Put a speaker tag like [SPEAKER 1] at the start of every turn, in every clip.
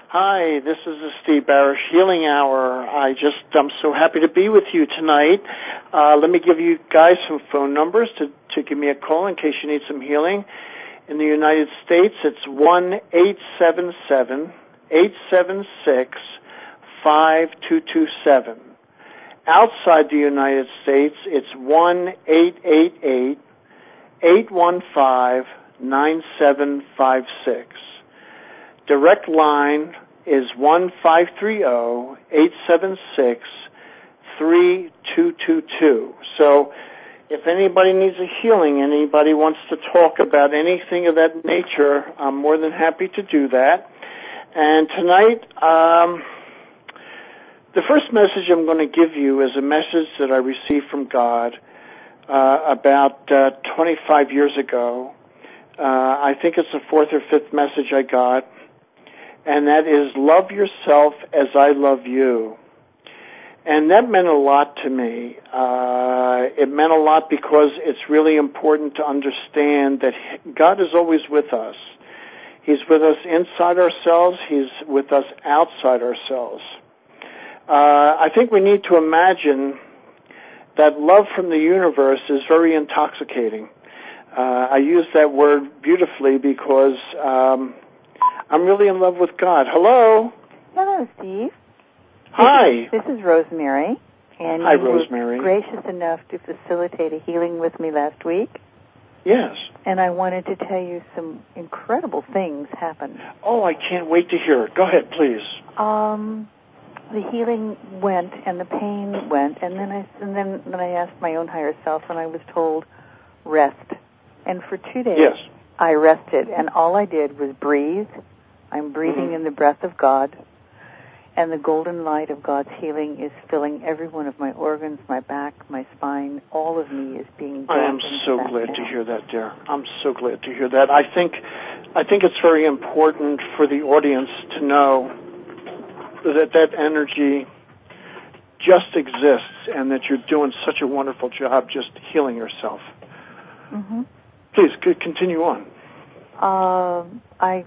[SPEAKER 1] Hi, this is the Steve Barish Healing Hour. I'm so happy to be with you tonight. Let me give you guys some phone numbers to give me a call in case you need some healing. In the United States, it's 1-877-876-5227. Outside the United States, it's 1-888-815-9756. Direct line is 1-530-876-3222. So if anybody needs a healing, anybody wants to talk about anything of that nature, I'm more than happy to do that. And tonight, the first message I'm going to give you is a message that I received from God about 25 years ago. I think it's the fourth or fifth message I got. And that is, love yourself as I love you. And that meant a lot to me. It meant a lot because it's really important to understand that God is always with us. He's with us inside ourselves. He's with us outside ourselves. I think we need to imagine that love from the universe is very intoxicating. I use that word beautifully because I'm really in love with God. Hello.
[SPEAKER 2] Hello, Steve.
[SPEAKER 1] Hi.
[SPEAKER 2] This is Rosemary. And
[SPEAKER 1] Hi,
[SPEAKER 2] you
[SPEAKER 1] Rosemary.
[SPEAKER 2] were gracious enough to facilitate a healing with me last week.
[SPEAKER 1] Yes.
[SPEAKER 2] And I wanted to tell you some incredible things happened.
[SPEAKER 1] Oh, I can't wait to hear it. Go ahead, please.
[SPEAKER 2] The healing went and the pain went, and then I asked my own higher self, and I was told, rest. And for 2 days,
[SPEAKER 1] yes,
[SPEAKER 2] I rested, and all I did was breathe. I'm breathing in the breath of God, and the golden light of God's healing is filling every one of my organs, my back, my spine. All of me is being brought
[SPEAKER 1] I am
[SPEAKER 2] into
[SPEAKER 1] so
[SPEAKER 2] that
[SPEAKER 1] glad
[SPEAKER 2] now.
[SPEAKER 1] to hear that, dear. I'm so glad to hear that. I think it's very important for the audience to know that energy just exists and that you're doing such a wonderful job just healing yourself.
[SPEAKER 2] Mm-hmm.
[SPEAKER 1] Please, continue on.
[SPEAKER 2] I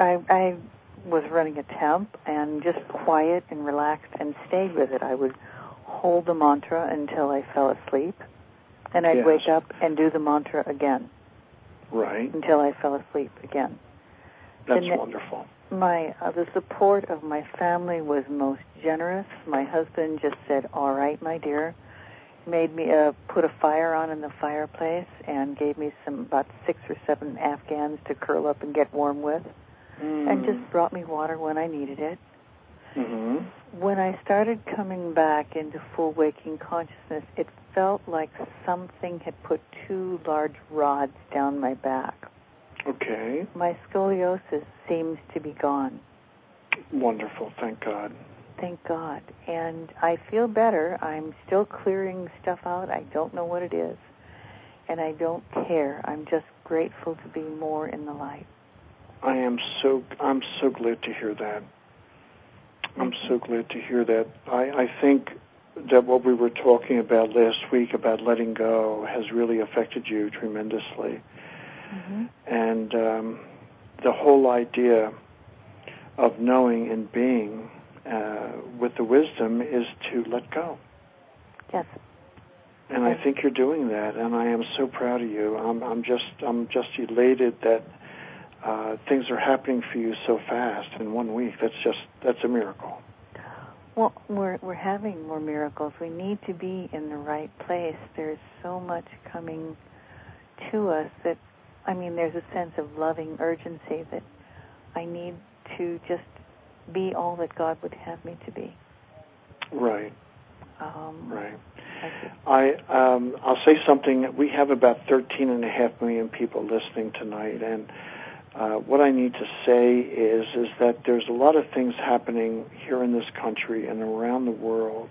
[SPEAKER 2] was running a temp and just quiet and relaxed and stayed with it. I would hold the mantra until I fell asleep, and I'd wake up and do the mantra again.
[SPEAKER 1] Right.
[SPEAKER 2] Until I fell asleep again.
[SPEAKER 1] That's wonderful.
[SPEAKER 2] The support of my family was most generous. My husband just said, all right, my dear. Made me put a fire on in the fireplace and gave me about 6 or 7 Afghans to curl up and get warm with, and just brought me water when I needed it.
[SPEAKER 1] Mm-hmm.
[SPEAKER 2] When I started coming back into full waking consciousness, it felt like something had put 2 large rods down my back.
[SPEAKER 1] Okay.
[SPEAKER 2] My scoliosis seems to be gone.
[SPEAKER 1] Wonderful, thank God.
[SPEAKER 2] Thank God. And I feel better. I'm still clearing stuff out. I don't know what it is. And I don't care. I'm just grateful to be more in the light.
[SPEAKER 1] I'm so glad to hear that. I'm so glad to hear that. I think that what we were talking about last week about letting go has really affected you tremendously. Mm-hmm. And the whole idea of knowing and being with the wisdom is to let go.
[SPEAKER 2] Yes.
[SPEAKER 1] And I think you're doing that, and I am so proud of you. I'm just elated that things are happening for you so fast in 1 week. That's a miracle.
[SPEAKER 2] Well, we're having more miracles. We need to be in the right place. There's so much coming to us that, there's a sense of loving urgency that I need to just be all that God would have me to be.
[SPEAKER 1] Right.
[SPEAKER 2] Right.
[SPEAKER 1] I'll say something. We have about 13.5 million people listening tonight, and what I need to say is that there's a lot of things happening here in this country and around the world.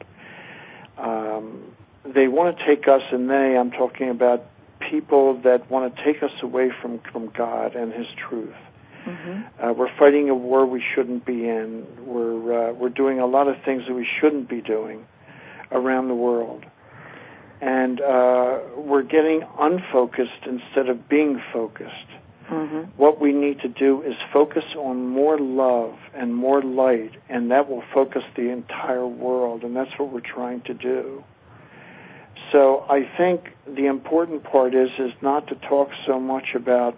[SPEAKER 1] They want to take us, and I'm talking about people that want to take us away from God and His truth. Mm-hmm. We're fighting a war we shouldn't be in. We're doing a lot of things that we shouldn't be doing around the world. And we're getting unfocused instead of being focused. What we need to do is focus on more love and more light, and that will focus the entire world, and that's what we're trying to do. So I think the important part is not to talk so much about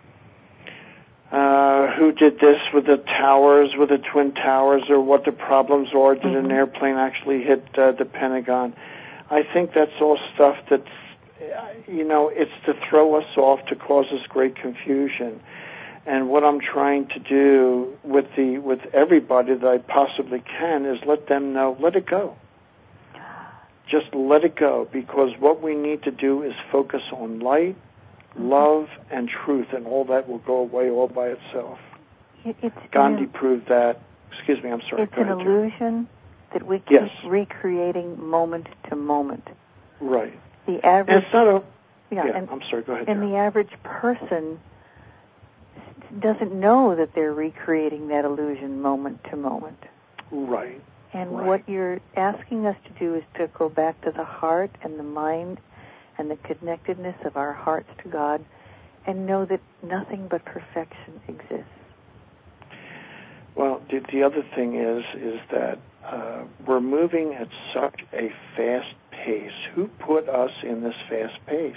[SPEAKER 1] who did this with the towers, with the Twin Towers, or what the problems are. Did an airplane actually hit the Pentagon? I think that's all stuff that's, it's to throw us off, to cause us great confusion. And what I'm trying to do with everybody that I possibly can is let them know, let it go. Just let it go, because what we need to do is focus on light, love, and truth, and all that will go away all by itself. Gandhi proved that. Excuse me, I'm sorry.
[SPEAKER 2] It's an illusion that we keep recreating moment to moment.
[SPEAKER 1] Right.
[SPEAKER 2] The average.
[SPEAKER 1] And it's not a. I'm sorry. Go ahead.
[SPEAKER 2] And the average person doesn't know that they're recreating that illusion moment to moment.
[SPEAKER 1] Right.
[SPEAKER 2] And what you're asking us to do is to go back to the heart and the mind and the connectedness of our hearts to God, and know that nothing but perfection exists.
[SPEAKER 1] Well, the other thing is that we're moving at such a fast pace. Who put us in this fast pace?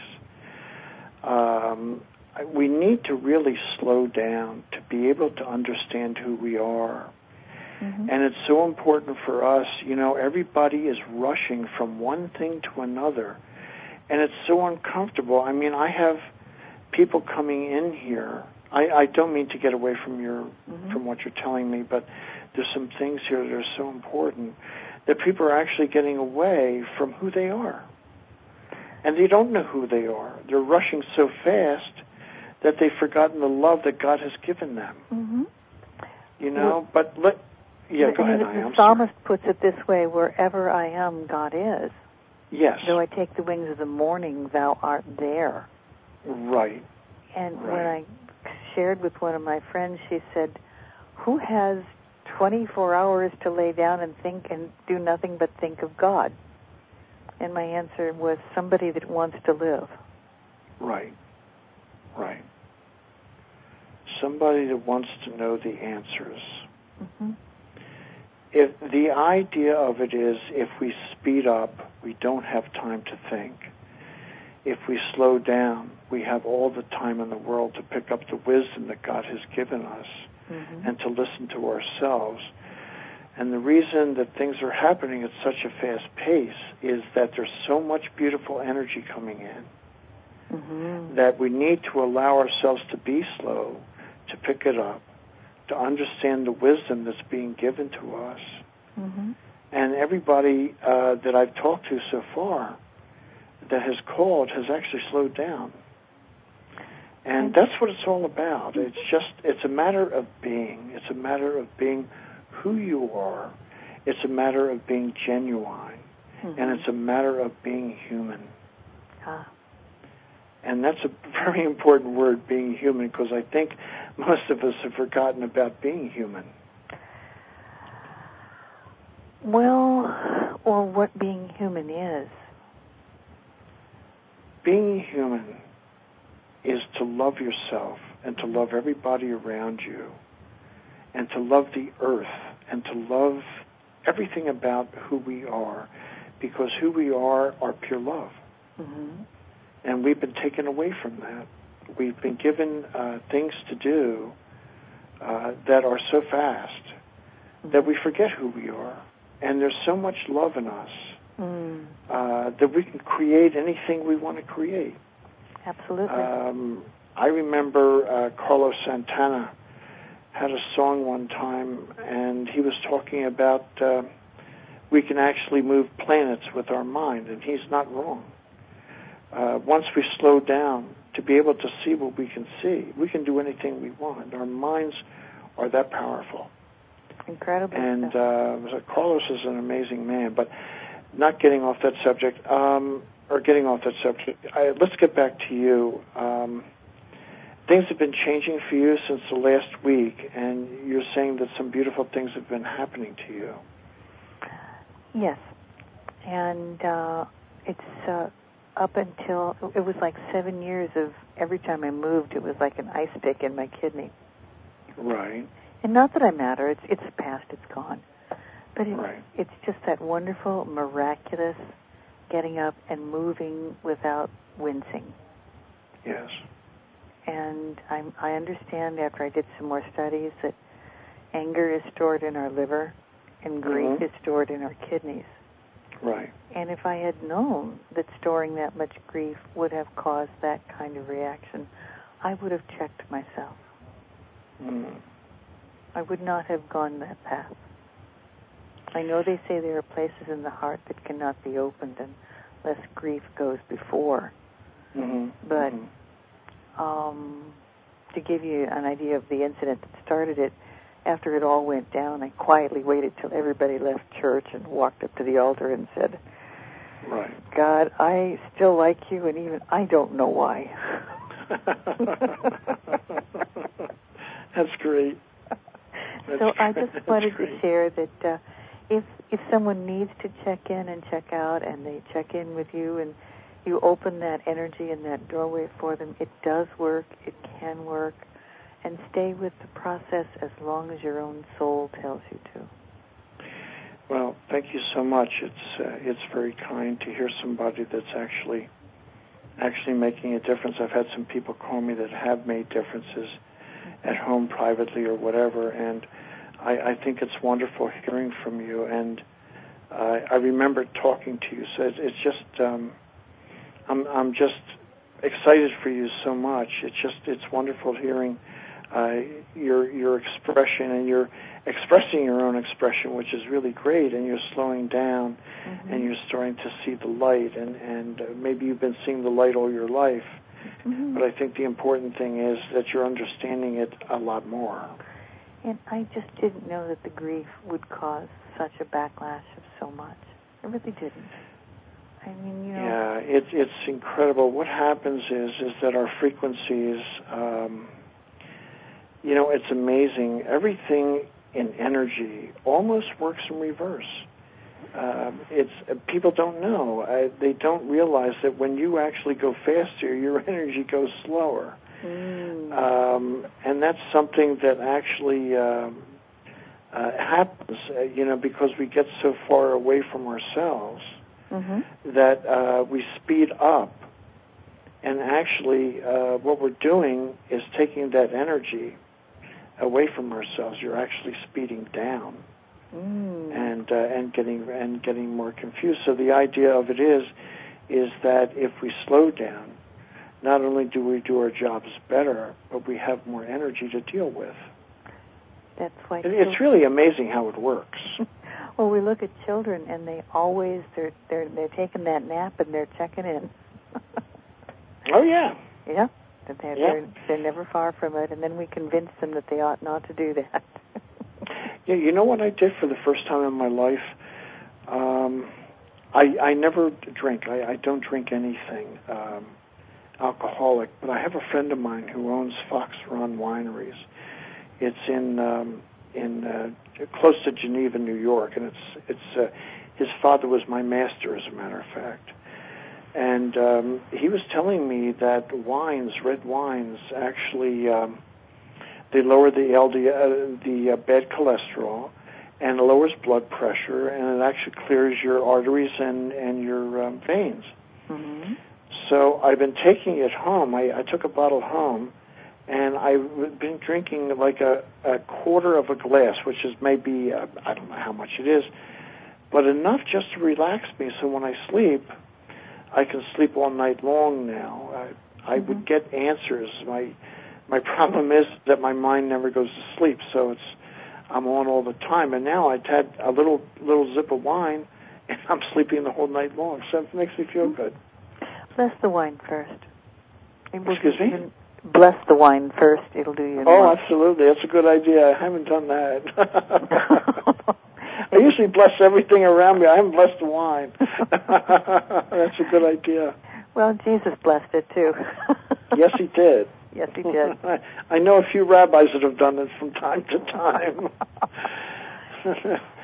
[SPEAKER 1] We need to really slow down to be able to understand who we are. And it's so important for us. Everybody is rushing from one thing to another, and it's so uncomfortable. I mean, I have people coming in here. I don't mean to get away from from what you're telling me, but there's some things here that are so important that people are actually getting away from who they are. And they don't know who they are. They're rushing so fast that they've forgotten the love that God has given them. But go ahead,
[SPEAKER 2] the psalmist puts it this way: wherever I am, God is.
[SPEAKER 1] Yes.
[SPEAKER 2] Though I take the wings of the morning, thou art there.
[SPEAKER 1] Right.
[SPEAKER 2] And when I shared with one of my friends, she said, who has 24 hours to lay down and think and do nothing but think of God? And my answer was, somebody that wants to live.
[SPEAKER 1] Right. Right. Somebody that wants to know the answers. If the idea of it is, if we speed up, we don't have time to think. If we slow down, we have all the time in the world to pick up the wisdom that God has given us and to listen to ourselves. And the reason that things are happening at such a fast pace is that there's so much beautiful energy coming in that we need to allow ourselves to be slow, to pick it up, to understand the wisdom that's being given to us. And everybody that I've talked to so far that has called has actually slowed down. And that's what it's all about. It's a matter of being. It's a matter of being who you are. It's a matter of being genuine. And it's a matter of being human. And that's a very important word, being human, because I think most of us have forgotten about being human.
[SPEAKER 2] Well, or what being human is.
[SPEAKER 1] Being human is to love yourself and to love everybody around you and to love the earth and to love everything about who we are, because who we are pure love. And we've been taken away from that. We've been given things to do that are so fast that we forget who we are. And there's so much love in us that we can create anything we want to create.
[SPEAKER 2] Absolutely.
[SPEAKER 1] I remember Carlos Santana had a song one time, and he was talking about we can actually move planets with our mind, and he's not wrong. Once we slow down to be able to see what we can see, we can do anything we want. Our minds are that powerful.
[SPEAKER 2] Incredible.
[SPEAKER 1] And Carlos is an amazing man, but not getting off that subject, let's get back to you. Things have been changing for you since the last week, and you're saying that some beautiful things have been happening to you.
[SPEAKER 2] Yes. And it's up until, it was like 7 years of every time I moved, it was like an ice pick in my kidney.
[SPEAKER 1] Right.
[SPEAKER 2] And not that I matter, it's past, it's gone. But
[SPEAKER 1] Right.
[SPEAKER 2] It's just that wonderful, miraculous getting up and moving without wincing.
[SPEAKER 1] Yes.
[SPEAKER 2] And I understand after I did some more studies that anger is stored in our liver and grief is stored in our kidneys.
[SPEAKER 1] Right.
[SPEAKER 2] And if I had known that storing that much grief would have caused that kind of reaction, I would have checked myself. I would not have gone that path. I know they say there are places in the heart that cannot be opened unless grief goes before. But to give you an idea of the incident that started it, after it all went down, I quietly waited till everybody left church and walked up to the altar and said,
[SPEAKER 1] right.
[SPEAKER 2] God, I still like you, and even I don't know why.
[SPEAKER 1] That's great.
[SPEAKER 2] I just wanted to share that if someone needs to check in and check out, and they check in with you, and you open that energy and that doorway for them, it does work, it can work, and stay with the process as long as your own soul tells you to.
[SPEAKER 1] Well, thank you so much. It's very kind to hear somebody that's actually making a difference. I've had some people call me that have made differences at home privately or whatever, and I think it's wonderful hearing from you. And I remember talking to you, so it's just I'm just excited for you so much. It's wonderful hearing your expression, and you're expressing your own expression, which is really great, and you're slowing down and you're starting to see the light, and maybe you've been seeing the light all your life, but I think the important thing is that you're understanding it a lot more.
[SPEAKER 2] And I just didn't know that the grief would cause such a backlash of so much. I really didn't. I mean,
[SPEAKER 1] Yeah, it's incredible. What happens is that our frequencies, it's amazing. Everything in energy almost works in reverse. People don't know. They don't realize that when you actually go faster, your energy goes slower. And that's something that actually happens, because we get so far away from ourselves that we speed up. And actually, what we're doing is taking that energy away from ourselves. You're actually speeding down and getting more confused. So the idea of it is that if we slow down, not only do we do our jobs better, but we have more energy to deal with.
[SPEAKER 2] That's why
[SPEAKER 1] it's really amazing how it works.
[SPEAKER 2] Well, we look at children, and they always they're taking that nap and they're checking in.
[SPEAKER 1] Oh yeah.
[SPEAKER 2] Yeah. They're never far from it, and then we convince them that they ought not to do that.
[SPEAKER 1] Yeah, you know what I did for the first time in my life? I never drink. I don't drink anything alcoholic, but I have a friend of mine who owns Fox Run Wineries. It's in close to Geneva, New York, and it's his father was my master, as a matter of fact. And he was telling me that red wines, actually they lower the bad cholesterol, and it lowers blood pressure, and it actually clears your arteries and your veins. So I've been taking it home. I took a bottle home, and I've been drinking like a quarter of a glass, which is maybe, I don't know how much it is, but enough just to relax me, so when I sleep, I can sleep all night long now. I would get answers. My problem is that my mind never goes to sleep, so I'm on all the time. And now I've had a little zip of wine, and I'm sleeping the whole night long, so it makes me feel good.
[SPEAKER 2] Bless the wine first.
[SPEAKER 1] Excuse me?
[SPEAKER 2] Bless the wine first. It'll do you.
[SPEAKER 1] Oh, absolutely. That's a good idea. I haven't done that. I usually bless everything around me. I haven't blessed the wine. That's a good idea.
[SPEAKER 2] Well, Jesus blessed it, too.
[SPEAKER 1] Yes, he did.
[SPEAKER 2] Yes, he did.
[SPEAKER 1] I know a few rabbis that have done it from time to time.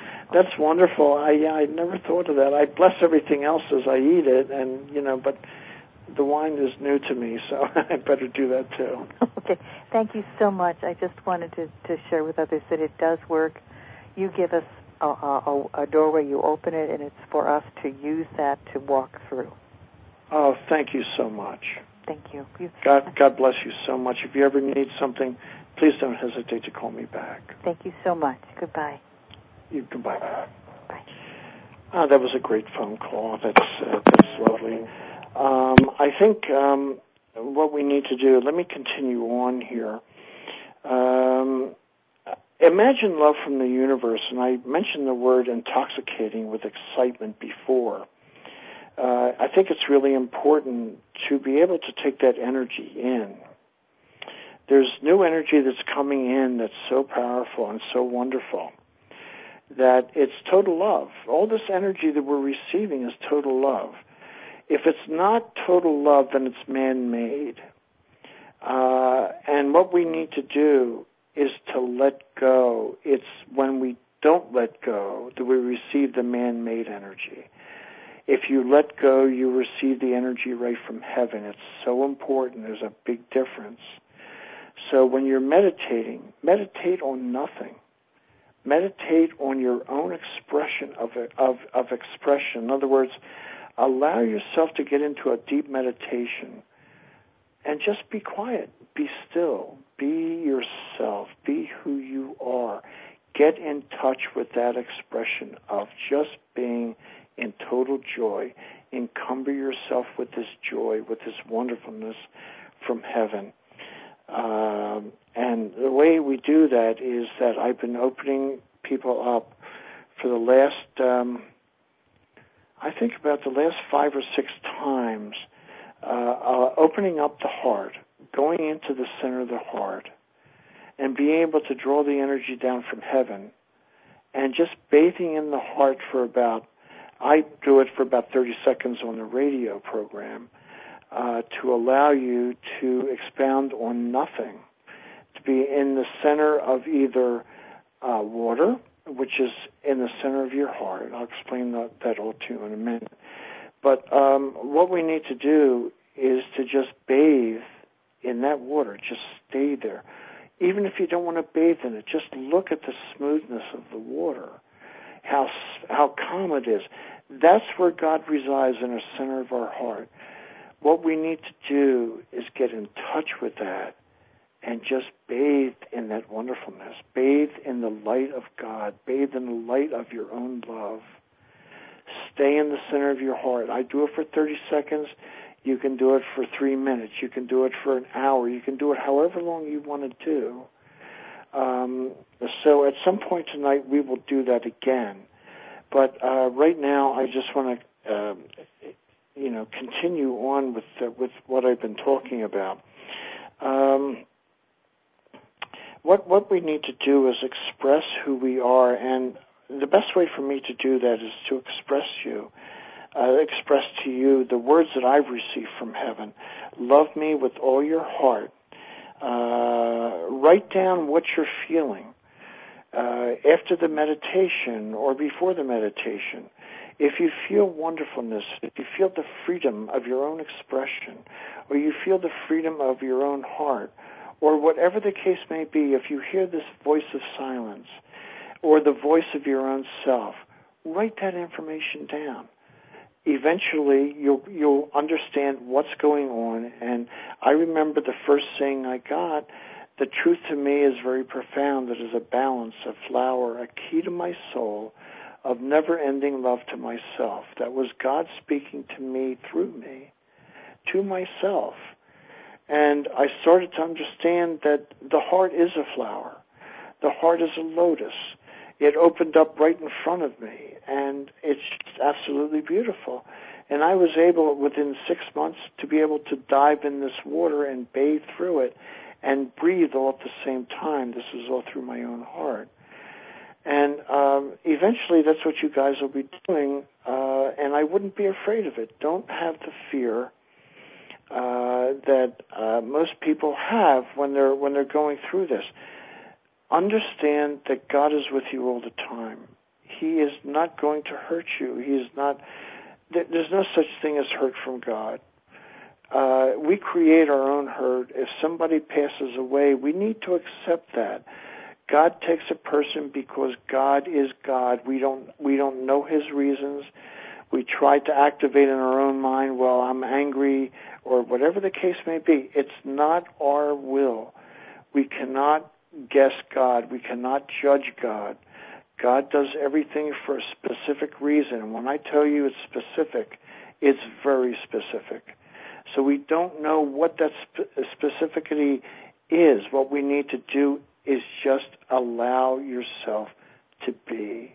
[SPEAKER 1] That's wonderful. I never thought of that. I bless everything else as I eat it, and but the wine is new to me, so I better do that too.
[SPEAKER 2] Okay. Thank you so much. I just wanted to share with others that it does work. You give us a doorway, you open it, and it's for us to use that to walk through.
[SPEAKER 1] Oh, thank you so much.
[SPEAKER 2] Thank you.
[SPEAKER 1] God bless you so much. If you ever need something, please don't hesitate to call me back.
[SPEAKER 2] Thank you so much. Goodbye.
[SPEAKER 1] Goodbye.
[SPEAKER 2] Bye.
[SPEAKER 1] That was a great phone call. That's lovely. I think what we need to do, let me continue on here. Imagine love from the universe, and I mentioned the word intoxicating with excitement before. I think it's really important to be able to take that energy in. There's new energy that's coming in that's so powerful and so wonderful that it's total love. All this energy that we're receiving is total love. If it's not total love, then it's man-made. And what we need to do is to let go. It's when we don't let go that we receive the man-made energy. If you let go, you receive the energy right from heaven. It's so important. There's a big difference. So when you're meditating, meditate on nothing. Meditate on your own expression of expression. In other words, allow yourself to get into a deep meditation and just be quiet. Be still. Be yourself. Be who you are. Get in touch with that expression of just being in total joy. Encumber yourself with this joy, with this wonderfulness from heaven. And the way we do that is that I've been opening people up for the last, I think about the last 5 or 6 times, opening up the heart, going into the center of the heart, and being able to draw the energy down from heaven, and just bathing in the heart for I do it for about 30 seconds on the radio program, to allow you to expound on nothing, to be in the center of either water, which is in the center of your heart. I'll explain that all to you in a minute. But what we need to do is to just bathe in that water. Just stay there. Even if you don't want to bathe in it, just look at the smoothness of the water, how calm it is. That's where God resides, in the center of our heart. What we need to do is get in touch with that and just bathe in that wonderfulness. Bathe in the light of God. Bathe in the light of your own love. Stay in the center of your heart. I do it for 30 seconds. You can do it for 3 minutes. You can do it for an hour. You can do it however long you want to do. So at some point tonight, we will do that again. But right now, I just want to, continue on with what I've been talking about. What we need to do is express who we are, and the best way for me to do that is to express to you the words that I've received from heaven. Love me with all your heart. Write down what you're feeling after the meditation or before the meditation. If you feel wonderfulness, if you feel the freedom of your own expression, or you feel the freedom of your own heart, or whatever the case may be, if you hear this voice of silence or the voice of your own self, write that information down. Eventually, you'll understand what's going on. And I remember the first saying I got, the truth to me is very profound. It is a balance, a flower, a key to my soul of never-ending love to myself. That was God speaking to me through me, to myself. And I started to understand that the heart is a flower. The heart is a lotus. It opened up right in front of me, and it's absolutely beautiful. And I was able, within 6 months, to be able to dive in this water and bathe through it and breathe all at the same time. This was all through my own heart. And eventually, that's what you guys will be doing, and I wouldn't be afraid of it. Don't have the fear that most people have when they're going through this. Understand that God is with you all the time. He is not going to hurt you. He is not. There's no such thing as hurt from God. We create our own hurt. If somebody passes away, we need to accept that. God takes a person because God is God. We don't know his reasons. We try to activate in our own mind, well, I'm angry, or whatever the case may be. It's not our will. We cannot guess God. We cannot judge God. God does everything for a specific reason. When I tell you it's specific, it's very specific. So we don't know what that specificity is. What we need to do is just allow yourself to be.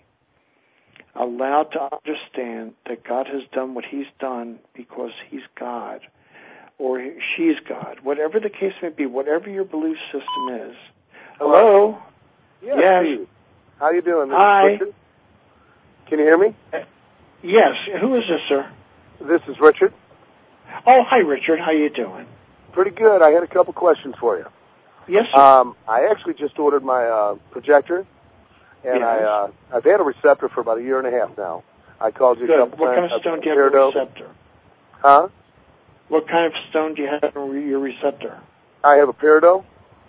[SPEAKER 1] Allow to understand that God has done what he's done because he's God or she's God. Whatever the case may be, whatever your belief system is. Hello?
[SPEAKER 3] Yes. Steve. How you doing?
[SPEAKER 1] Hi.
[SPEAKER 3] Richard? Can you hear me?
[SPEAKER 1] Yes. Who is this, sir?
[SPEAKER 3] This is Richard.
[SPEAKER 1] Oh, hi, Richard. How you doing?
[SPEAKER 3] Pretty good. I had a couple questions for you.
[SPEAKER 1] Yes, sir.
[SPEAKER 3] I actually just ordered my projector, and
[SPEAKER 1] yes.
[SPEAKER 3] I've had a receptor for about a year and a half now. I called you a couple times.
[SPEAKER 1] What kind of stone do you have in your receptor?
[SPEAKER 3] Huh?
[SPEAKER 1] What kind of stone do you have in your receptor?
[SPEAKER 3] I have a peridot.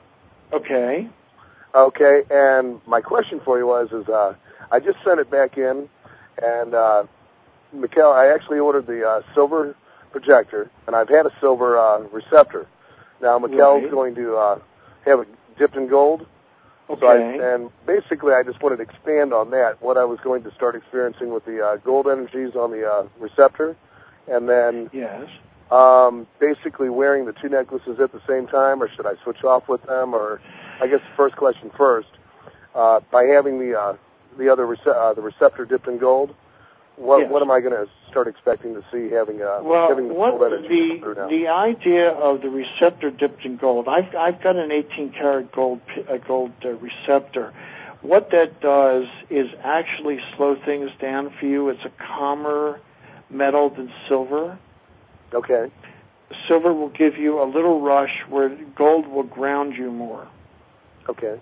[SPEAKER 1] Okay.
[SPEAKER 3] Okay, and my question for you was, I just sent it back in, and Mikkel, I actually ordered the silver projector, and I've had a silver receptor. Now, Mikkel's going to have it dipped in gold.
[SPEAKER 1] Okay.
[SPEAKER 3] So and basically, I just wanted to expand on that, what I was going to start experiencing with the gold energies on the receptor, and then
[SPEAKER 1] yes.
[SPEAKER 3] Basically wearing the two necklaces at the same time, or should I switch off with them? Or I guess the first question first, by having the receptor dipped in gold, what am I going to start expecting to see having the gold energy through now?
[SPEAKER 1] The idea of the receptor dipped in gold, I've got an 18-karat gold receptor. What that does is actually slow things down for you. It's a calmer metal than silver.
[SPEAKER 3] Okay.
[SPEAKER 1] Silver will give you a little rush where gold will ground you more.
[SPEAKER 3] Okay.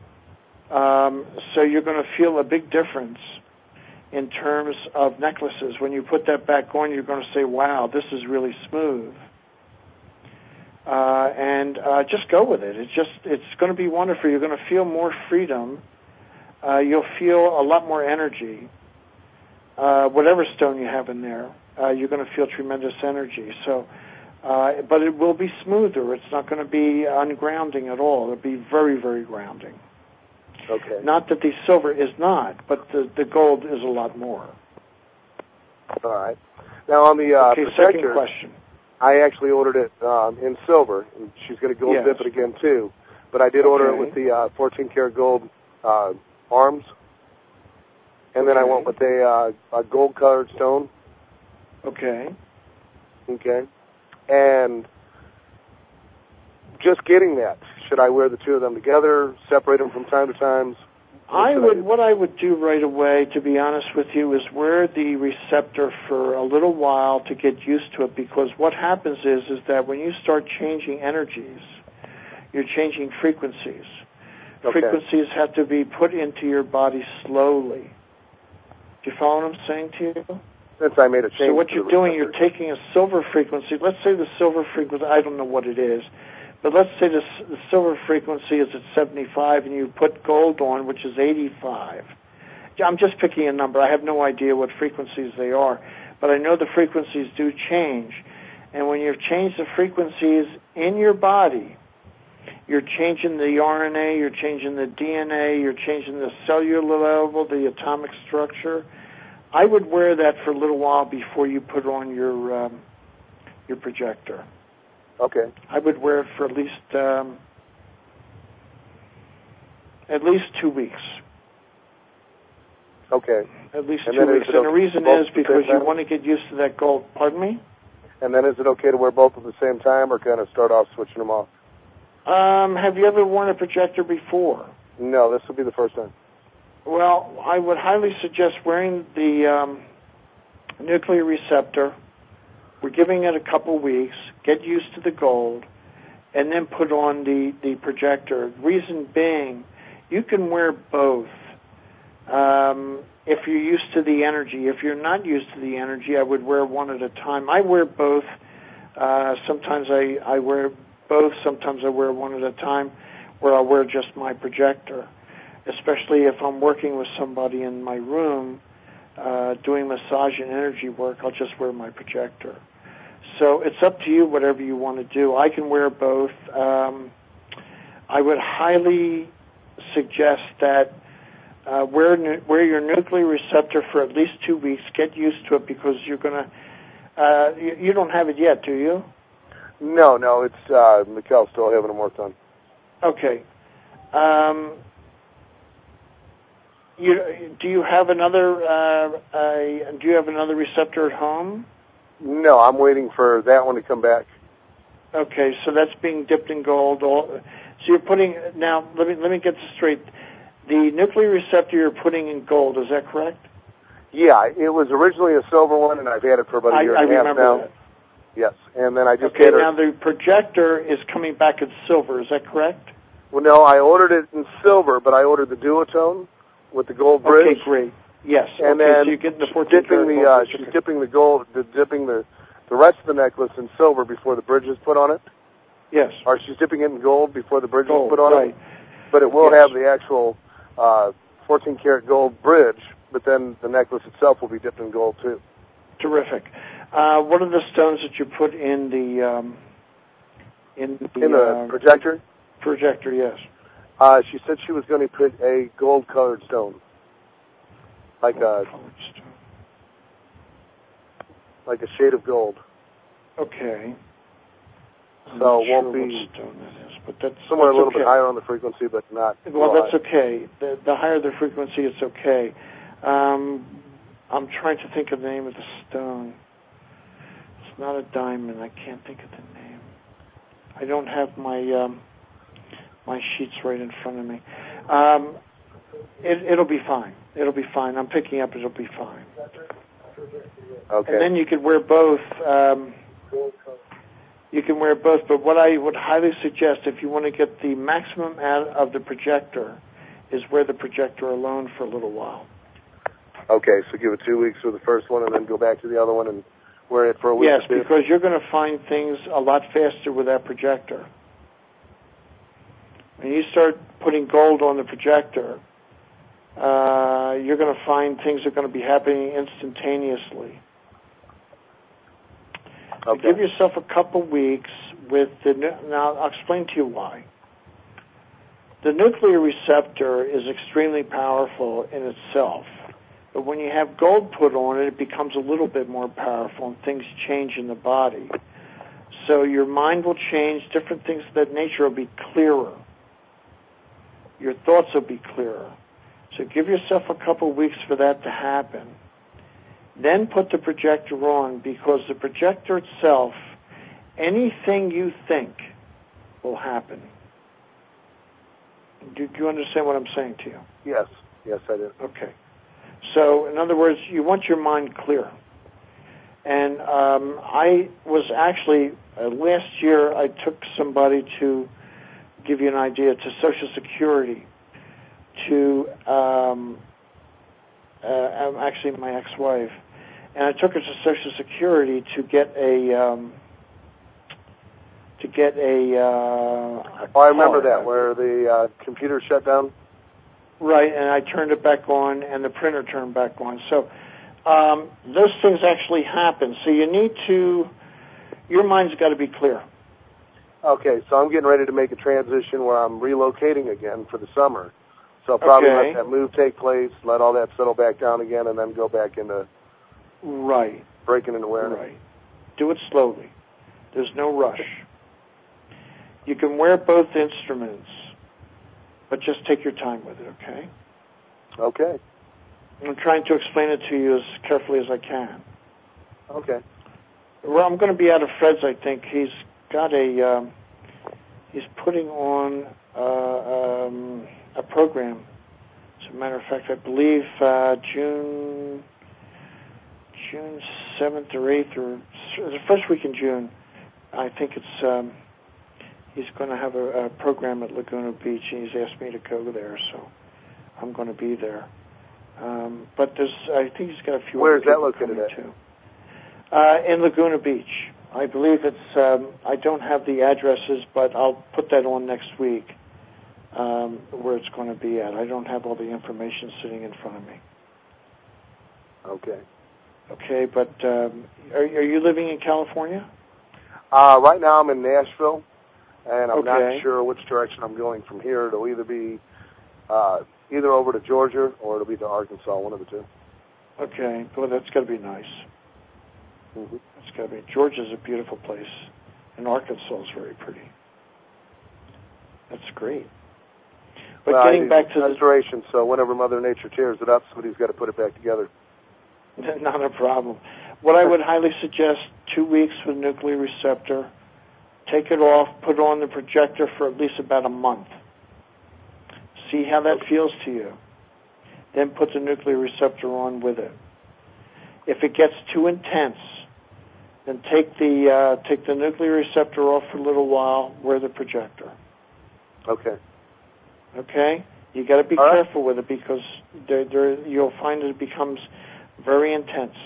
[SPEAKER 1] So you're going to feel a big difference in terms of necklaces. When you put that back on, you're going to say, wow, this is really smooth. And just go with it. It's going to be wonderful. You're going to feel more freedom. You'll feel a lot more energy. Whatever stone you have in there, you're going to feel tremendous energy. So, but it will be smoother. It's not going to be ungrounding at all. It'll be very, very grounding.
[SPEAKER 3] Okay.
[SPEAKER 1] Not that the silver is not, but the gold is a lot more.
[SPEAKER 3] All right. Now on the projector,
[SPEAKER 1] second question.
[SPEAKER 3] I actually ordered it in silver, and she's going to gold dip it again too. But I did order it with the 14-karat gold arms, and then I went with a gold-colored stone.
[SPEAKER 1] Okay.
[SPEAKER 3] Okay. And just getting that, should I wear the two of them together, separate them from time to time?
[SPEAKER 1] What I would do right away, to be honest with you, is wear the receptor for a little while to get used to it, because what happens is that when you start changing energies, you're changing frequencies. Okay. Frequencies have to be put into your body slowly. Do you follow what I'm saying to you?
[SPEAKER 3] Since I made a change.
[SPEAKER 1] So what you're doing, you're taking a silver frequency. Let's say the silver frequency, I don't know what it is, but let's say the silver frequency is at 75 and you put gold on, which is 85. I'm just picking a number. I have no idea what frequencies they are, but I know the frequencies do change. And when you change the frequencies in your body, you're changing the RNA, you're changing the DNA, you're changing the cellular level, the atomic structure. I would wear that for a little while before you put on your projector.
[SPEAKER 3] Okay.
[SPEAKER 1] I would wear it for at least 2 weeks.
[SPEAKER 3] Okay.
[SPEAKER 1] At least 2 weeks. And the reason is because you want to get used to that gold. Pardon me?
[SPEAKER 3] And then is it okay to wear both at the same time, or kind of start off switching them off?
[SPEAKER 1] Have you ever worn a projector before?
[SPEAKER 3] No, this will be the first time.
[SPEAKER 1] Well, I would highly suggest wearing the nuclear receptor. We're giving it a couple weeks. Get used to the gold, and then put on the projector. Reason being, you can wear both if you're used to the energy. If you're not used to the energy, I would wear one at a time. I wear both Sometimes I wear both. Sometimes I wear one at a time, where I'll wear just my projector. Especially if I'm working with somebody in my room, doing massage and energy work, I'll just wear my projector. So it's up to you, whatever you want to do. I can wear both. I would highly suggest that wear your nuclear receptor for at least 2 weeks. Get used to it, because you're going to... you don't have it yet, do you?
[SPEAKER 3] No, it's Mikkel's still having them worked on.
[SPEAKER 1] Okay. Do you have another receptor at home?
[SPEAKER 3] No, I'm waiting for that one to come back.
[SPEAKER 1] Okay, so that's being dipped in gold. So you're putting, now let me get this straight. The nuclear receptor you're putting in gold, is that correct?
[SPEAKER 3] Yeah, it was originally a silver one, and I've had it for about a year and a half now.
[SPEAKER 1] That.
[SPEAKER 3] Yes, and then I just
[SPEAKER 1] okay. Now the projector is coming back in silver. Is that correct?
[SPEAKER 3] Well, no, I ordered it in silver, but I ordered the duotone with the gold bridge.
[SPEAKER 1] Okay, great. Yes.
[SPEAKER 3] And
[SPEAKER 1] okay,
[SPEAKER 3] then
[SPEAKER 1] so you get the 14
[SPEAKER 3] she's dipping the gold, dipping the rest of the necklace in silver before the bridge is put on it.
[SPEAKER 1] Yes.
[SPEAKER 3] Or she's dipping it in gold before the bridge is put on it.
[SPEAKER 1] But
[SPEAKER 3] it will have the actual 14-karat gold bridge, but then the necklace itself will be dipped in gold too.
[SPEAKER 1] Terrific. What are the stones that you put in the
[SPEAKER 3] projector?
[SPEAKER 1] Projector, yes.
[SPEAKER 3] She said she was going to put a gold-colored stone, like a shade of gold.
[SPEAKER 1] Okay.
[SPEAKER 3] So it won't be
[SPEAKER 1] what stone that is, but that's
[SPEAKER 3] somewhere
[SPEAKER 1] that's
[SPEAKER 3] a little
[SPEAKER 1] okay.
[SPEAKER 3] bit higher on the frequency, but not.
[SPEAKER 1] Well, that's okay. The higher the frequency, it's okay. I'm trying to think of the name of the stone. It's not a diamond. I can't think of the name. I don't have my my sheets right in front of me. It'll be fine. It'll be fine. I'm picking up. It'll be fine.
[SPEAKER 3] Okay.
[SPEAKER 1] And then you could wear both. You can wear both, but what I would highly suggest, if you want to get the maximum out of the projector, is wear the projector alone for a little while.
[SPEAKER 3] Okay, so give it 2 weeks for the first one, and then go back to the other one and wear it for a week.
[SPEAKER 1] Yes, because you're going to find things a lot faster with that projector. When you start putting gold on the projector, you're going to find things are going to be happening instantaneously.
[SPEAKER 3] Okay.
[SPEAKER 1] Give yourself a couple weeks with now I'll explain to you why. The nuclear receptor is extremely powerful in itself, but when you have gold put on it, it becomes a little bit more powerful and things change in the body. So your mind will change, different things of that nature will be clearer. Your thoughts will be clearer. So give yourself a couple weeks for that to happen. Then put the projector on, because the projector itself, anything you think will happen. Do you understand what I'm saying to you?
[SPEAKER 3] Yes, I do.
[SPEAKER 1] Okay. So, in other words, you want your mind clear. And I was actually, last year, I took somebody, to give you an idea, to Social Security, to actually my ex-wife, and I took her to Social Security to get a
[SPEAKER 3] I remember that, where the computer shut down.
[SPEAKER 1] Right, and I turned it back on, and the printer turned back on. So those things actually happen. So you need to, your mind's got to be clear.
[SPEAKER 3] Okay, so I'm getting ready to make a transition where I'm relocating again for the summer. So I'll probably let that move take place, let all that settle back down again, and then go back into breaking into awareness.
[SPEAKER 1] Right. Do it slowly. There's no rush. You can wear both instruments, but just take your time with it, okay?
[SPEAKER 3] Okay.
[SPEAKER 1] I'm trying to explain it to you as carefully as I can.
[SPEAKER 3] Okay.
[SPEAKER 1] Well, I'm going to be out of Fred's, I think. He's got he's putting on a program. As a matter of fact, I believe June 7th or 8th, or the first week in June, I think it's, he's going to have a program at Laguna Beach, and he's asked me to go there, so I'm going to be there. But I think he's got a few.
[SPEAKER 3] Where is that located at?
[SPEAKER 1] Too. In Laguna Beach. I believe it's, I don't have the addresses, but I'll put that on next week, where it's going to be at. I don't have all the information sitting in front of me.
[SPEAKER 3] Okay.
[SPEAKER 1] Okay, but are you living in California?
[SPEAKER 3] Right now I'm in Nashville, and I'm
[SPEAKER 1] Okay.
[SPEAKER 3] not sure which direction I'm going from here. It'll either be either over to Georgia or it'll be to Arkansas, one of the two.
[SPEAKER 1] Okay, well, that's got to be nice.
[SPEAKER 3] Mm-hmm.
[SPEAKER 1] That's got to be. Georgia's a beautiful place, and Arkansas is very pretty. That's great. But getting back to
[SPEAKER 3] restoration, so whenever Mother Nature tears it up, somebody's got to put it back together.
[SPEAKER 1] Not a problem. What I would highly suggest, 2 weeks with nuclear receptor, take it off, put on the projector for at least about a month. See how that feels to you. Then put the nuclear receptor on with it. If it gets too intense, then take the nuclear receptor off for a little while, wear the projector.
[SPEAKER 3] Okay.
[SPEAKER 1] Okay? You got to be careful with it because you'll find it becomes very intense.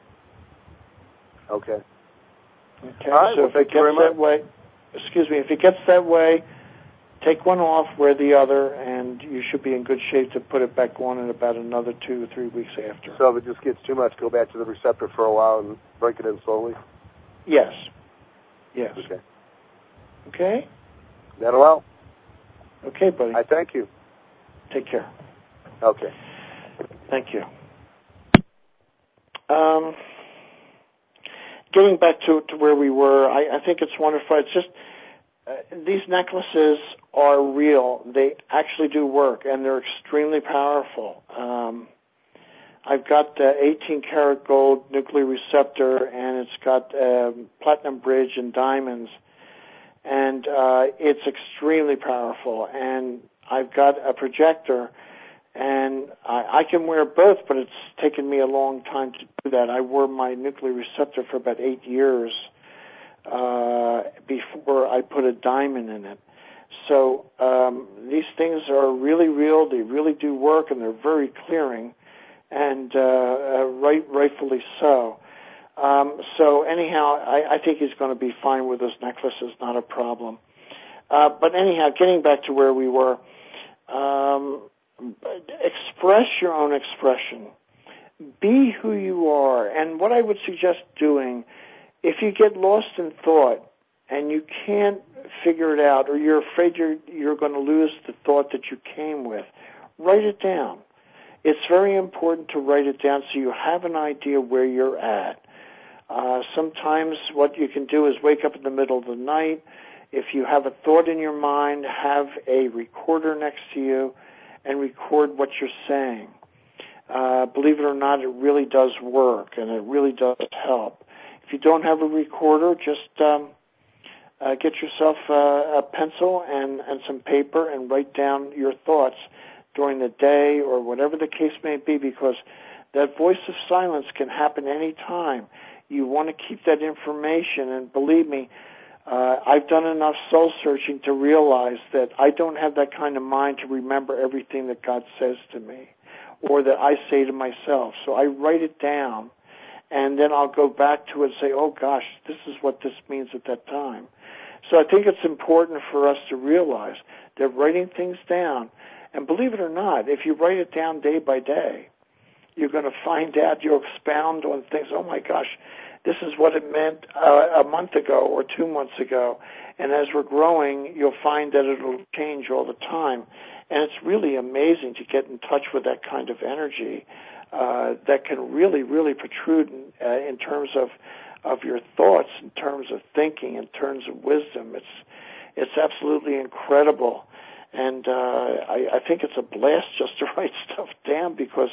[SPEAKER 3] Okay.
[SPEAKER 1] Okay.
[SPEAKER 3] All right,
[SPEAKER 1] so
[SPEAKER 3] well,
[SPEAKER 1] if it gets that way, if it gets that way, take one off, wear the other, and you should be in good shape to put it back on in about another 2 or 3 weeks after.
[SPEAKER 3] So if it just gets too much, go back to the receptor for a while and break it in slowly?
[SPEAKER 1] Yes. Yes.
[SPEAKER 3] Okay.
[SPEAKER 1] Okay?
[SPEAKER 3] That'll help.
[SPEAKER 1] Okay, buddy.
[SPEAKER 3] I thank you.
[SPEAKER 1] Take care.
[SPEAKER 3] Okay.
[SPEAKER 1] Thank you. Getting back to where we were, I think it's wonderful. It's just these necklaces are real. They actually do work, and they're extremely powerful. I've got 18-karat gold nuclear receptor, and it's got platinum bridge and diamonds, and it's extremely powerful. And I've got a projector, and I can wear both, but it's taken me a long time to do that. I wore my nuclear receptor for about 8 years before I put a diamond in it. So these things are really real. They really do work, and they're very clearing, and rightfully so. So anyhow, I think he's going to be fine with those necklaces, not a problem. But anyhow, getting back to where we were, express your own expression. Be who you are. And what I would suggest doing, if you get lost in thought and you can't figure it out, or you're afraid you're going to lose the thought that you came with, write it down. It's very important to write it down so you have an idea where you're at. Sometimes what you can do is wake up in the middle of the night. If you have a thought in your mind, have a recorder next to you and record what you're saying. Believe it or not, it really does work, and it really does help. If you don't have a recorder, just get yourself a pencil and some paper and write down your thoughts during the day or whatever the case may be, because that voice of silence can happen any time. You want to keep that information, and believe me, I've done enough soul searching to realize that I don't have that kind of mind to remember everything that God says to me or that I say to myself. So I write it down, and then I'll go back to it and say, oh, gosh, this is what this means at that time. So I think it's important for us to realize that writing things down, and believe it or not, if you write it down day by day, you're going to find out, you'll expound on things. Oh, my gosh, this is what it meant a month ago or 2 months ago. And as we're growing, you'll find that it'll change all the time. And it's really amazing to get in touch with that kind of energy that can really, really protrude in terms of your thoughts, in terms of thinking, in terms of wisdom. It's absolutely incredible. And I think it's a blast just to write stuff down because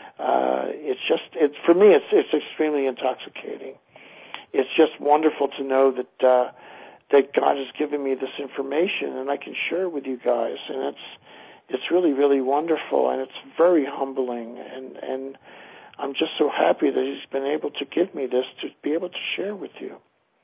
[SPEAKER 1] for me, it's extremely intoxicating. It's just wonderful to know that God has given me this information and I can share it with you guys, and it's really, really wonderful, and it's very humbling, and I'm just so happy that He's been able to give me this to be able to share with you.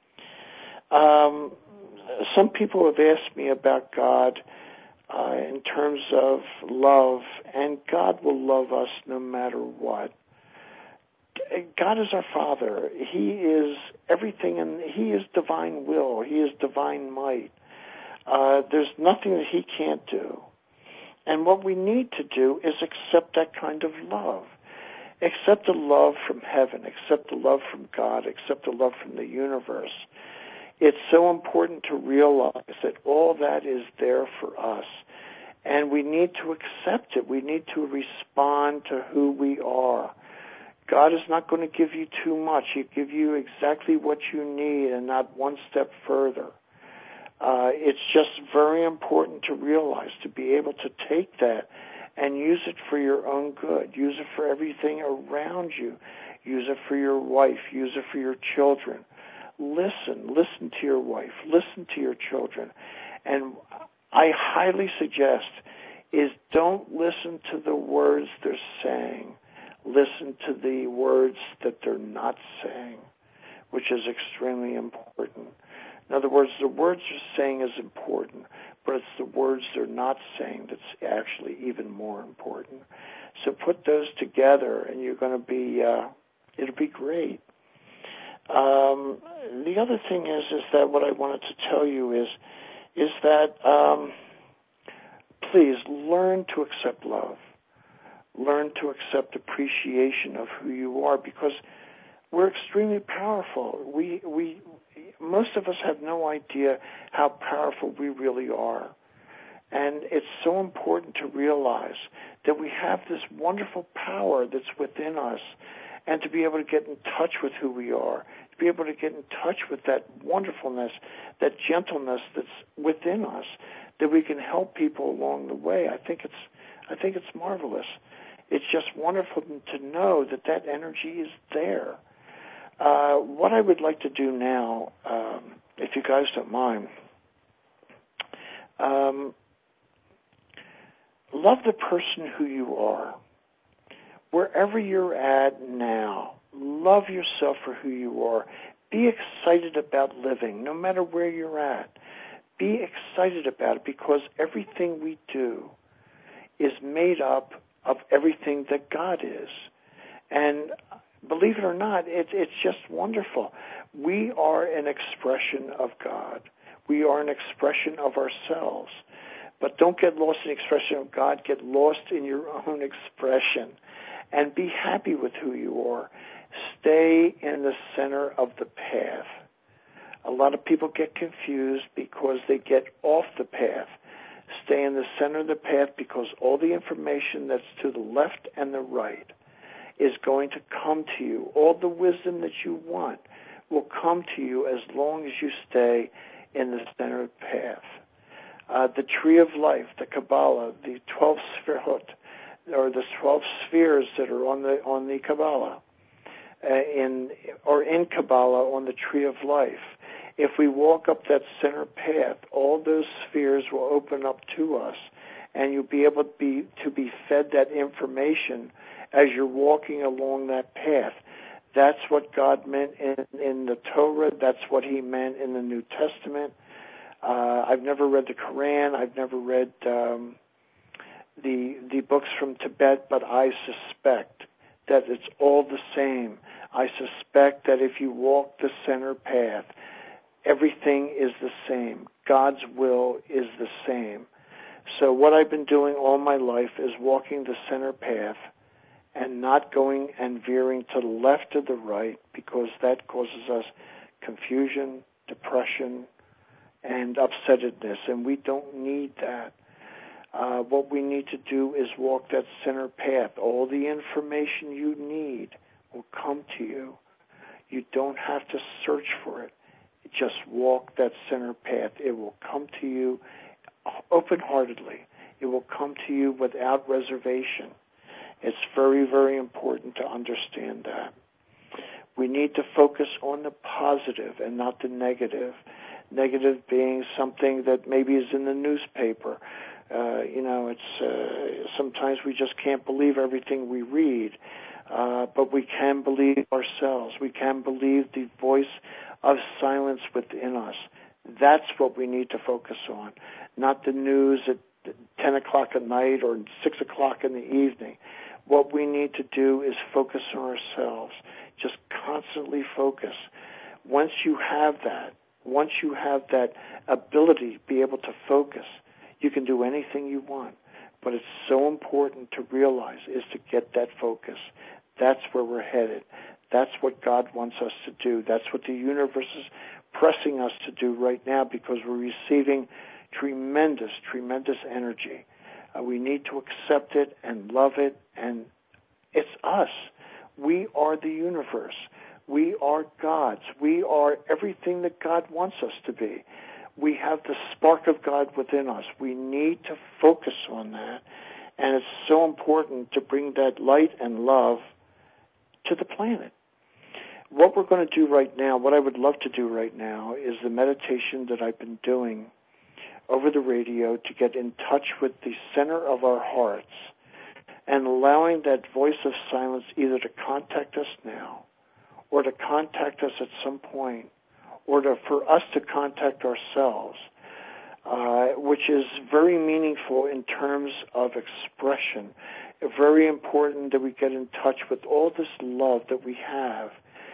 [SPEAKER 1] Some people have asked me about God in terms of love, and God will love us no matter what. God is our Father. He is everything, and He is divine will. He is divine might. There's nothing that He can't do. And what we need to do is accept that kind of love. Accept the love from heaven. Accept the love from God. Accept the love from the universe. It's so important to realize that all that is there for us. And we need to accept it. We need to respond to who we are. God is not going to give you too much. He'll give you exactly what you need and not one step further. It's just very important to realize, to be able to take that and use it for your own good. Use it for everything around you. Use it for your wife. Use it for your children. Listen to your wife. Listen to your children. And I highly suggest is don't listen to the words they're saying. Listen to the words that they're not saying, which is extremely important. In other words, the words they're saying is important, but it's the words they're not saying that's actually even more important. So put those together, and you're going to be, it'll be great. The other thing is that what I wanted to tell you is that please learn to accept love. Learn to accept appreciation of who you are, because we're extremely powerful. Most of us have no idea how powerful we really are. And it's so important to realize that we have this wonderful power that's within us, and to be able to get in touch with who we are, to be able to get in touch with that wonderfulness, that gentleness that's within us, that we can help people along the way. I think it's marvelous. It's just wonderful to know that that energy is there. What I would like to do now, if you guys don't mind, love the person who you are. Wherever you're at now, love yourself for who you are. Be excited about living, no matter where you're at. Be excited about it, because everything we do is made up of everything that God is. And believe it or not, it's just wonderful. We are an expression of God. We are an expression of ourselves. But don't get lost in the expression of God. Get lost in your own expression. And be happy with who you are. Stay in the center of the path. A lot of people get confused because they get off the path. Stay in the center of the path, because all the information that's to the left and the right is going to come to you. All the wisdom that you want will come to you as long as you stay in the center of the path. The tree of life, the Kabbalah, the 12 Sefirot, or the 12 spheres that are on the Kabbalah, in Kabbalah on the tree of life. If we walk up that center path, all those spheres will open up to us, and you'll be able to be fed that information as you're walking along that path. That's what God meant in the Torah. That's what He meant in the New Testament. I've never read the Quran. I've never read the books from Tibet, but I suspect that it's all the same. I suspect that if you walk the center path, everything is the same. God's will is the same. So what I've been doing all my life is walking the center path and not going and veering to the left or the right, because that causes us confusion, depression, and upsettedness, and we don't need that. What we need to do is walk that center path. All the information you need will come to you. You don't have to search for it. Just walk that center path. It will come to you open-heartedly. It will come to you without reservation. It's very, very important to understand that. We need to focus on the positive and not the negative. Negative being something that maybe is in the newspaper. Sometimes we just can't believe everything we read, but we can believe ourselves. We can believe the voice of silence within us. That's what we need to focus on, not the news at 10 o'clock at night or 6 o'clock in the evening. What we need to do is focus on ourselves. Just constantly focus. Once you have that ability to be able to focus, you can do anything you want. But it's so important to realize is to get that focus. That's where we're headed. That's what God wants us to do. That's what the universe is pressing us to do right now, because we're receiving tremendous, tremendous energy. We need to accept it and love it, and it's us. We are the universe. We are gods. We are everything that God wants us to be. We have the spark of God within us. We need to focus on that, and it's so important to bring that light and love to the planet. What we're going to do right now, what I would love to do right now, is the meditation that I've been doing over the radio to get in touch with the center of our hearts and allowing that voice of silence either to contact us now or to contact us at some point or for us to contact ourselves, which is very meaningful in terms of expression. Very important that we get in touch with all this love that we have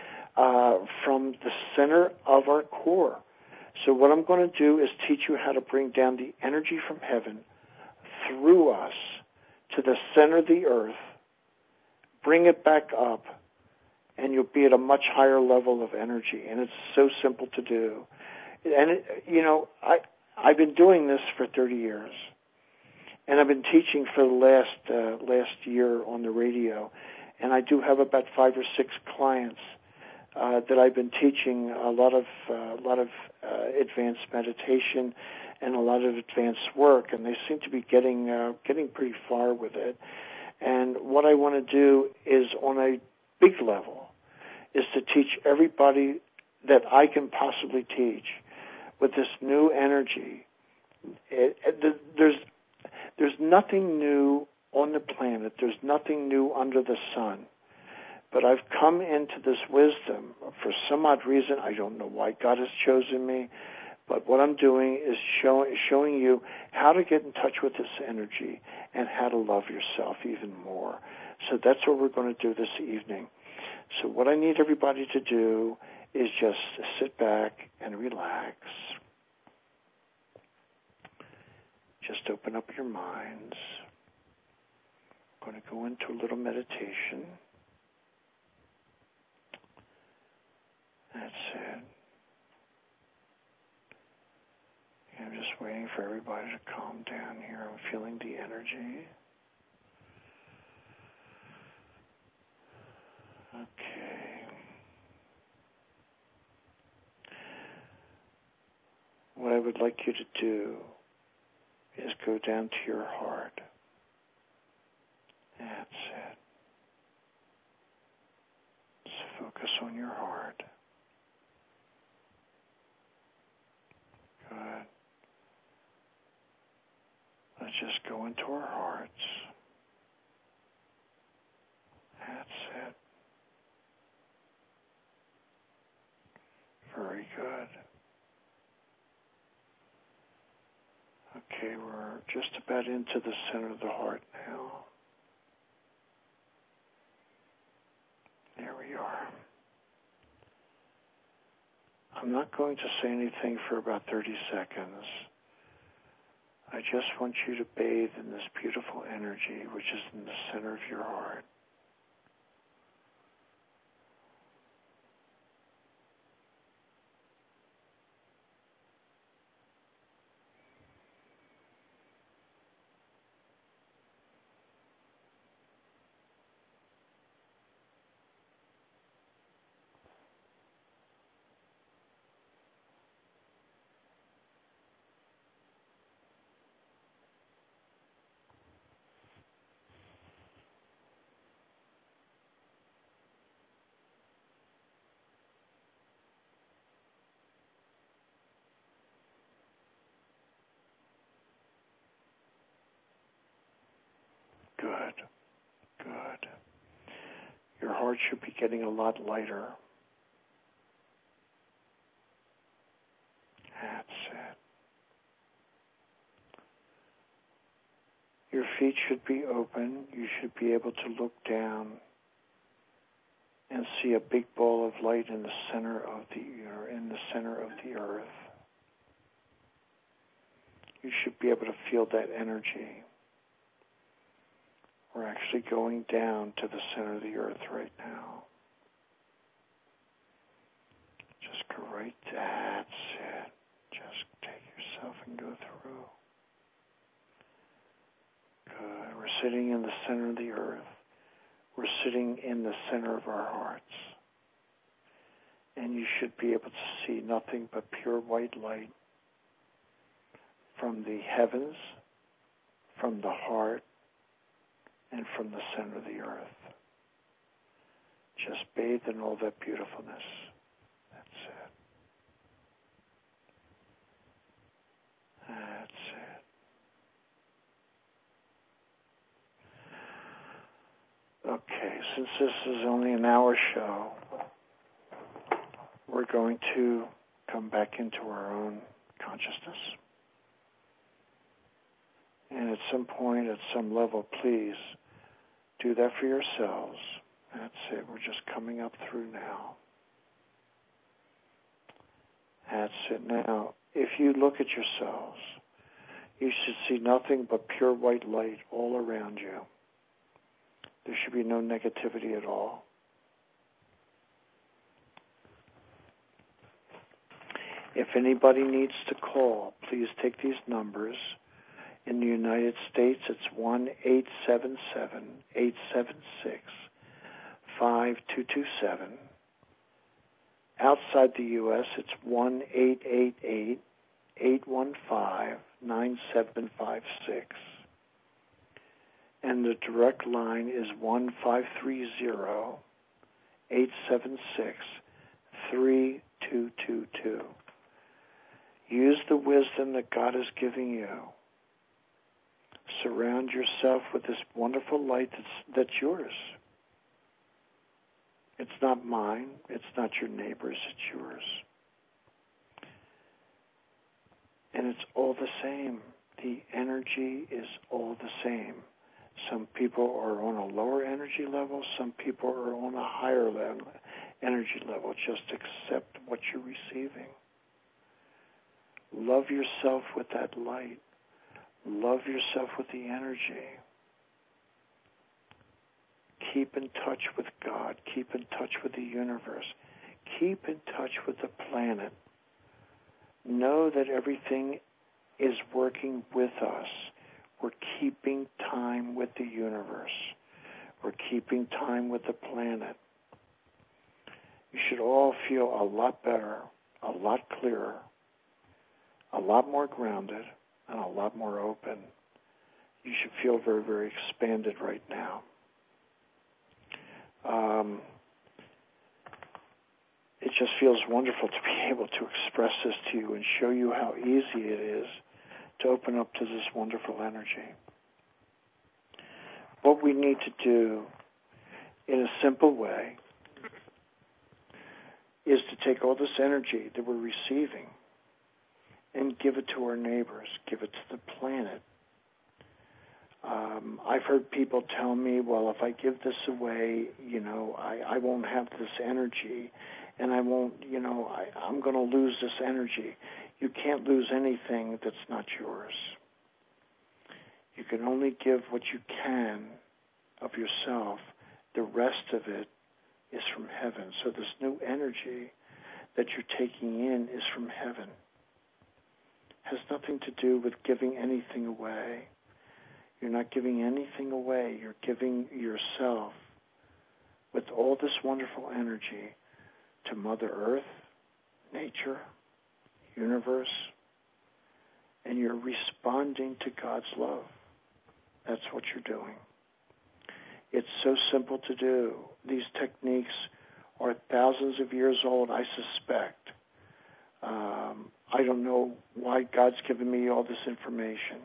[SPEAKER 1] from the center of our core. So what I'm going to do is teach you how to bring down the energy from heaven through us to the center of the earth, bring it back up, and you'll be at a much higher level of energy. And it's so simple to do. And, I've been doing this for 30 years. And I've been teaching for the last year on the radio. And I do have about 5 or 6 clients that I've been teaching a lot of advanced meditation and a lot of advanced work, and they seem to be getting pretty far with it. And what I want to do is, on a big level, is to teach everybody that I can possibly teach with this new energy. There's nothing new on the planet. There's nothing new under the sun. But I've come into this wisdom for some odd reason. I don't know why God has chosen me. But what I'm doing is showing you how to get in touch with this energy and how to love yourself even more. So that's what we're going to do this evening. So what I need everybody to do is just sit back and relax. Just open up your minds. I'm going to go into a little meditation. That's it. I'm just waiting for everybody to calm down here. I'm feeling the energy. Okay. What I would like you to do is go down to your heart. That's it. Just focus on your heart. Good. Let's just go into our hearts. That's it. Very good. Okay, we're just about into the center of the heart now. There we are. I'm not going to say anything for about 30 seconds. I just want you to bathe in this beautiful energy which is in the center of your heart. Good. Good. Your heart should be getting a lot lighter. That's it. Your feet should be open. You should be able to look down and see a big ball of light in the center of the earth. You should be able to feel that energy. We're actually going down to the center of the earth right now. Just go right, that's it. Just take yourself and go through. Good. We're sitting in the center of the earth. We're sitting in the center of our hearts. And you should be able to see nothing but pure white light from the heavens, from the heart, and from the center of the earth. Just bathe in all that beautifulness. That's it. That's it. Okay, since this is only an hour show, we're going to come back into our own consciousness. And at some point, at some level, please do that for yourselves. That's it. We're just coming up through now. That's it. Now, if you look at yourselves, you should see nothing but pure white light all around you. There should be no negativity at all. If anybody needs to call, please take these numbers. In the United States, it's 1-877-876-5227. Outside the U.S., it's 1-888-815-9756. And the direct line is 1-530-876-3222. Use the wisdom that God is giving you. Surround yourself with this wonderful light that's yours. It's not mine. It's not your neighbor's. It's yours. And it's all the same. The energy is all the same. Some people are on a lower energy level. Some people are on a higher energy level. Just accept what you're receiving. Love yourself with that light. Love yourself with the energy. Keep in touch with God. Keep in touch with the universe. Keep in touch with the planet. Know that everything is working with us. We're keeping time with the universe. We're keeping time with the planet. You should all feel a lot better, a lot clearer, a lot more grounded, and a lot more open. You should feel very, very expanded right now. It just feels wonderful to be able to express this to you and show you how easy it is to open up to this wonderful energy. What we need to do in a simple way is to take all this energy that we're receiving and give it to our neighbors, give it to the planet. I've heard people tell me, well, if I give this away, I won't have this energy, and I won't, I'm going to lose this energy. You can't lose anything that's not yours. You can only give what you can of yourself. The rest of it is from heaven. So this new energy that you're taking in is from heaven. Has nothing to do with giving anything away. You're not giving anything away. You're giving yourself with all this wonderful energy to Mother Earth, nature, universe, and you're responding to God's love. That's what you're doing. It's so simple to do. These techniques are thousands of years old, I suspect. I don't know why God's given me all this information.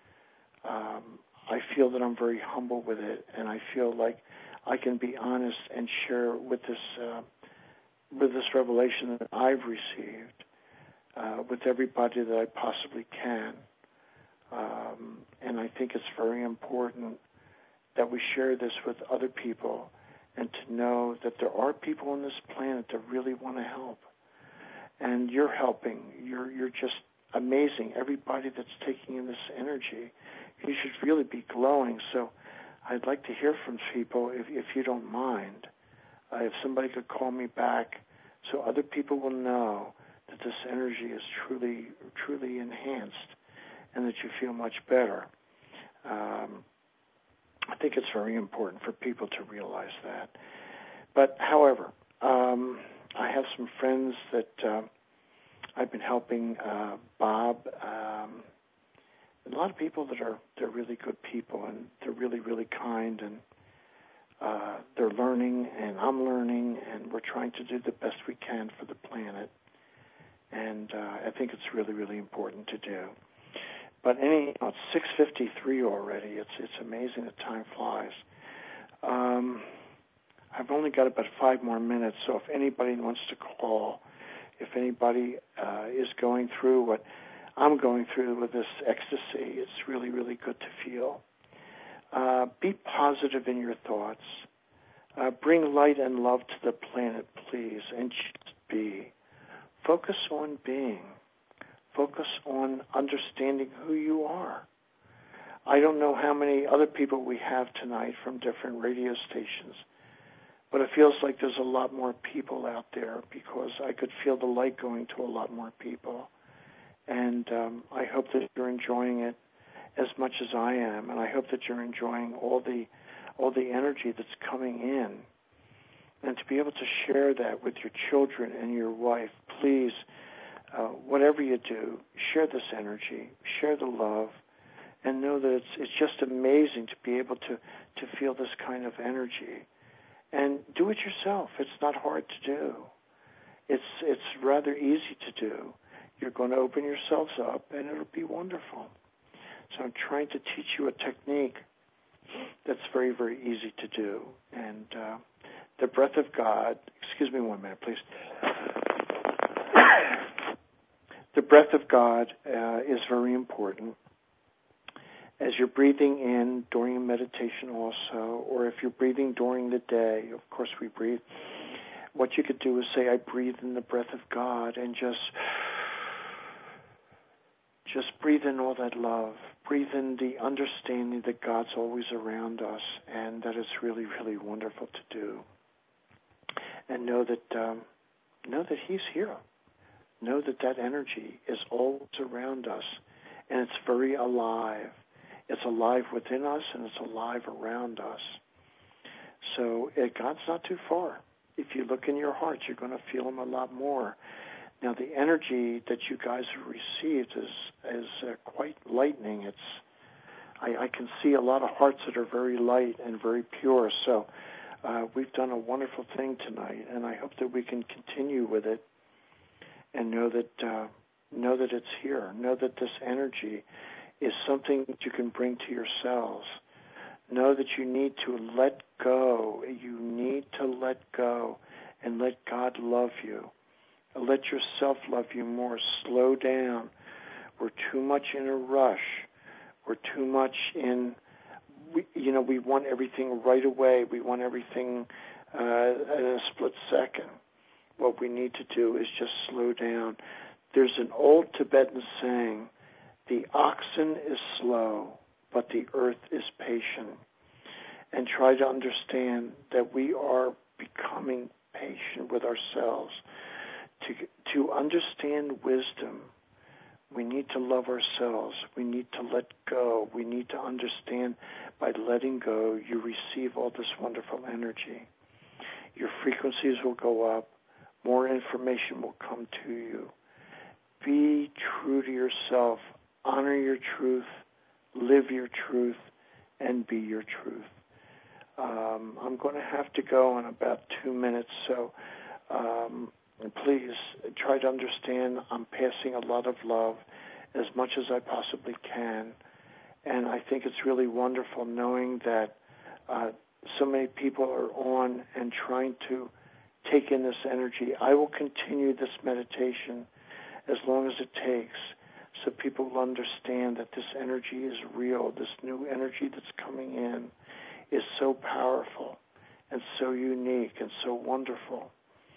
[SPEAKER 1] I feel that I'm very humble with it, and I feel like I can be honest and share with this revelation that I've received with everybody that I possibly can. And I think it's very important that we share this with other people and to know that there are people on this planet that really want to help. And you're helping. You're just amazing. Everybody that's taking in this energy, you should really be glowing. So I'd like to hear from people, if you don't mind, if somebody could call me back so other people will know that this energy is truly, truly enhanced and that you feel much better. I think it's very important for people to realize that. But, however, I have some friends that I've been helping, Bob, a lot of people they're really good people, and they're really, really kind, and they're learning, and I'm learning, and we're trying to do the best we can for the planet. And I think it's really, really important to do. But it's 6:53 already. It's amazing that time flies. I've only got about 5 more minutes, so if anybody wants to call, if anybody is going through what I'm going through with this ecstasy, it's really, really good to feel. Be positive in your thoughts. Bring light and love to the planet, please, and just be. Focus on being. Focus on understanding who you are. I don't know how many other people we have tonight from different radio stations, but it feels like there's a lot more people out there because I could feel the light going to a lot more people. And I hope that you're enjoying it as much as I am, and I hope that you're enjoying all the energy that's coming in. And to be able to share that with your children and your wife, please, whatever you do, share this energy, share the love, and know that it's just amazing to be able to feel this kind of energy. And do it yourself. It's not hard to do. It's rather easy to do. You're going to open yourselves up, and it'll be wonderful. So I'm trying to teach you a technique that's very, very easy to do. And the breath of God, excuse me 1 minute, please. The breath of God is very important. As you're breathing in during meditation also, or if you're breathing during the day, of course we breathe, what you could do is say, I breathe in the breath of God, and just breathe in all that love. Breathe in the understanding that God's always around us, and that it's really, really wonderful to do. And know that He's here. Know that energy is always around us, and it's very alive. It's alive within us, and it's alive around us. So God's not too far. If you look in your heart, you're going to feel Him a lot more. Now, the energy that you guys have received is quite lightening. I can see a lot of hearts that are very light and very pure. So we've done a wonderful thing tonight, and I hope that we can continue with it. And know that it's here. Know that this energy is something that you can bring to yourselves. Know that you need to let go. You need to let go and let God love you. Let yourself love you more. Slow down. We're too much in a rush. We're too much in, we want everything right away. We want everything in a split second. What we need to do is just slow down. There's an old Tibetan saying, the oxen is slow, but the earth is patient. And try to understand that we are becoming patient with ourselves. To understand wisdom, we need to love ourselves. We need to let go. We need to understand by letting go, you receive all this wonderful energy. Your frequencies will go up. More information will come to you. Be true to yourself. Honor your truth. Live your truth. And be your truth. I'm going to have to go in about 2 minutes, so please try to understand I'm passing a lot of love as much as I possibly can. And I think it's really wonderful knowing that so many people are on and trying to take in this energy. I will continue this meditation as long as it takes. so people will understand that this energy is real. This new energy that's coming in is so powerful and so unique and so wonderful.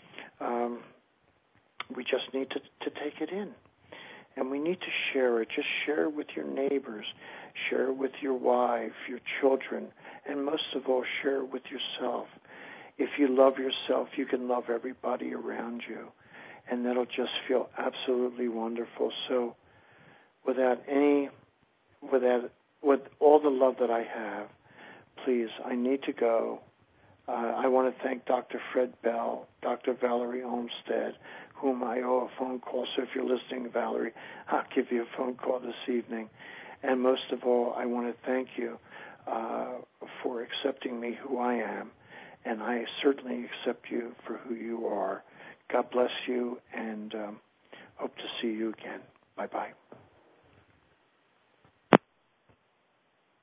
[SPEAKER 1] We just need to take it in. And we need to share it. Just share it with your neighbors. Share it with your wife, your children, and most of all, share it with yourself. If you love yourself, you can love everybody around you, and that'll just feel absolutely wonderful. So with all the love that I have, please, I need to go. I want to thank Dr. Fred Bell, Dr. Valerie Olmstead, whom I owe a phone call. So if you're listening, Valerie, I'll give you a phone call this evening. And most of all, I want to thank you for accepting me who I am. And I certainly accept you for who you are. God bless you, and hope to see you again. Bye-bye.